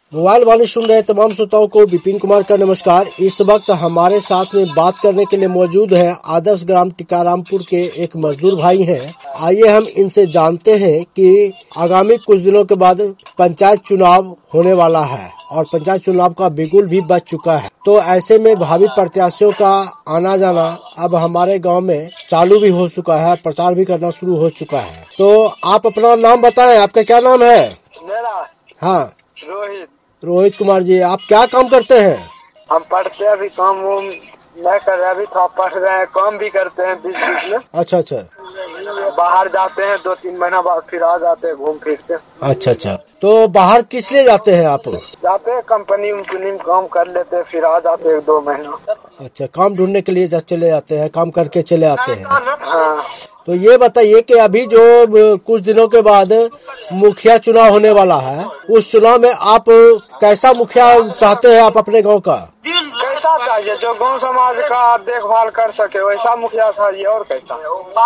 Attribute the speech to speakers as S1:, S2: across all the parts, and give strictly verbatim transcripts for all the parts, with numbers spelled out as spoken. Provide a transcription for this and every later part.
S1: Mobile वाले सुन रहे तमाम श्रोताओं को विपिन कुमार का नमस्कार। इस वक्त हमारे साथ में बात करने के लिए मौजूद हैं आदर्श ग्राम टीकारामपुर के एक मजदूर भाई हैं। आइए हम इनसे जानते हैं कि आगामी कुछ दिनों के बाद पंचायत चुनाव होने वाला है और पंचायत चुनाव का बिगुल भी बज चुका है, तो ऐसे में भावी प्रत्याशियों का आना जाना अब हमारे गांव में चालू भी हो चुका है, प्रचार भी करना शुरू हो चुका है। तो आप अपना नाम बताएं, आपका क्या नाम है?
S2: मेरा
S1: हाँ,
S2: रोहित
S1: रोहित कुमार जी। आप क्या काम करते हैं?
S2: हम पढ़ते हैं, अभी काम वोम नहीं कर रहे, अभी थोड़ा पढ़ रहे हैं, काम भी करते हैं बीच बीच में।
S1: अच्छा अच्छा
S2: बाहर जाते हैं, दो तीन महीना बाद फिर आ जाते हैं घूम फिर के।
S1: अच्छा अच्छा तो बाहर किस लिए जाते हैं आप?
S2: जाते हैं कंपनी उम्पनी में काम कर लेते हैं, फिर आ जाते हैं दो महीना।
S1: अच्छा, काम ढूंढने के लिए चले जाते हैं, काम करके चले आते हैं।
S2: हाँ।
S1: तो ये बताइए कि अभी जो कुछ दिनों के बाद मुखिया चुनाव होने वाला है, उस चुनाव में आप कैसा मुखिया चाहते हैं आप अपने गांव का?
S2: कैसा चाहिए? जो गांव समाज का देखभाल कर सके वैसा मुखिया चाहिए, और कैसा?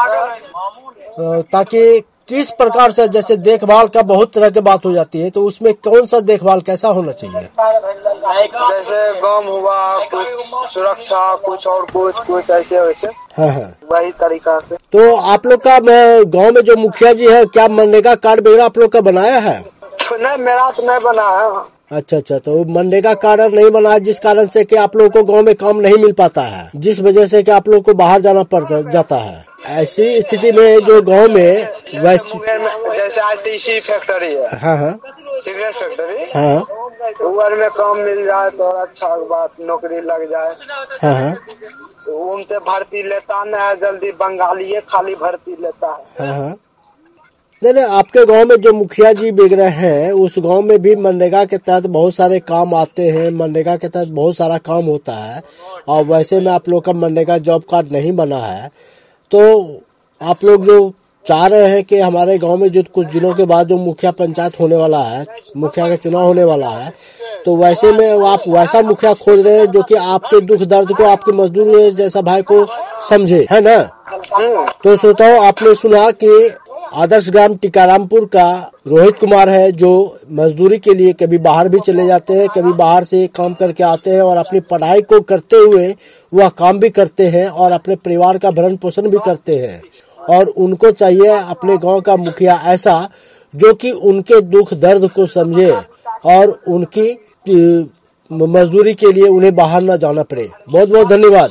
S1: ताकि किस प्रकार से, जैसे देखभाल का बहुत तरह की बात हो जाती है, तो उसमें कौन सा देखभाल कैसा होना चाहिए?
S2: जैसे गांव हुआ, कुछ सुरक्षा, कुछ और कुछ कुछ ऐसे वैसे।
S1: हाँ हाँ,
S2: वही तरीका से।
S1: तो आप लोग का गांव में जो मुखिया जी है, क्या मनरेगा कार्ड वगैरह आप लोग का बनाया है?
S2: नहीं, मेरा तो नहीं बना है।
S1: अच्छा अच्छा तो मनरेगा कार्ड नहीं बना है, जिस कारण से कि आप लोगों को गांव में काम नहीं मिल पाता है, जिस वजह से कि आप लोग को बाहर जाना पड़ जाता है। ऐसी स्थिति में जो गांव में वैसे
S2: जैसे आरटीसी फैक्ट्री है,
S1: हाँ हाँ
S2: सिगरेट फैक्ट्री,
S1: हाँ
S2: उधर में काम मिल जाए तो अच्छा बात, नौकरी लग जाए।
S1: हाँ हाँ
S2: उनसे भर्ती लेता नहीं है जल्दी, बंगाली खाली भर्ती लेता है।
S1: हाँ हाँ नहीं नहीं, आपके गांव में जो मुखिया जी वगैरह हैं, उस गांव में भी मनरेगा के तहत बहुत सारे काम आते हैं, मनरेगा के तहत बहुत सारा काम होता है, और वैसे में आप लोग का मनरेगा जॉब कार्ड नहीं बना है। तो आप लोग जो चाह रहे हैं कि हमारे गांव में जो कुछ दिनों के बाद जो मुखिया पंचायत होने वाला है, मुखिया का चुनाव होने वाला है, तो वैसे में आप वैसा मुखिया खोज रहे हैं जो कि आपके दुख दर्द को, आपके मजदूर जैसा भाई को समझे, है ना? तो श्रोताओं, आपने सुना कि आदर्श ग्राम टीकारामपुर का रोहित कुमार है, जो मजदूरी के लिए कभी बाहर भी चले जाते हैं, कभी बाहर से काम करके आते हैं और अपनी पढ़ाई को करते हुए वह काम भी करते हैं और अपने परिवार का भरण पोषण भी करते हैं। और उनको चाहिए अपने गांव का मुखिया ऐसा जो कि उनके दुख दर्द को समझे और उनकी मजदूरी के लिए उन्हें बाहर न जाना पड़े। बहुत बहुत धन्यवाद।